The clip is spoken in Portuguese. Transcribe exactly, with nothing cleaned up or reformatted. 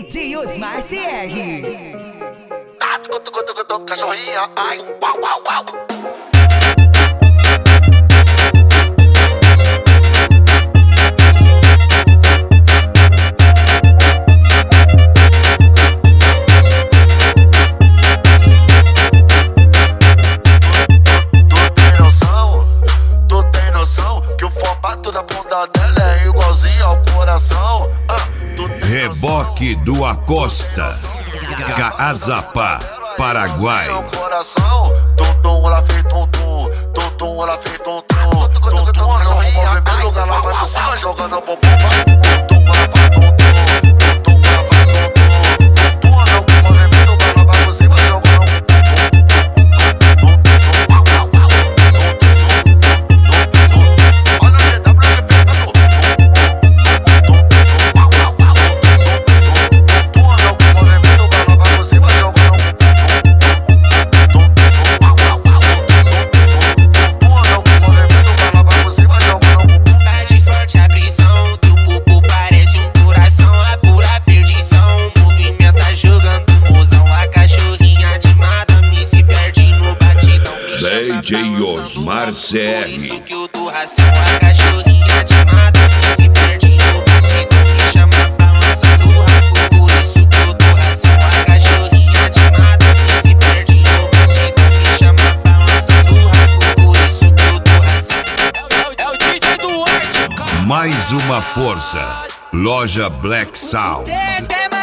D J Osmar C R. Ah, tucu, tucu, tucu, tucu, cachorrinha, ai, uau, uau, uau. Reboque do Acosta, Caazapá, Paraguai. Coração, tum-tum, ela fez tum-tum, tum-tum, ela fez tum-tum, tum-tum, no movimento, ela vai por cima jogando bumbum, vai, tum-tum, ela faz tum-tum, tum-tum, ela faz tum-tum, tum-tum, no movimento, ela vai por cima jogando D J Osmar C R. Isso que o do ração, a cachorrinha de mata se perde no batidão, me chama balança do rabo. Por isso que o do ração, a cachorrinha de mata se perde no batidão, me chama balança do rabo. Por isso que o do ração é o D J Duarte. Mais uma força, Loja Black Sound.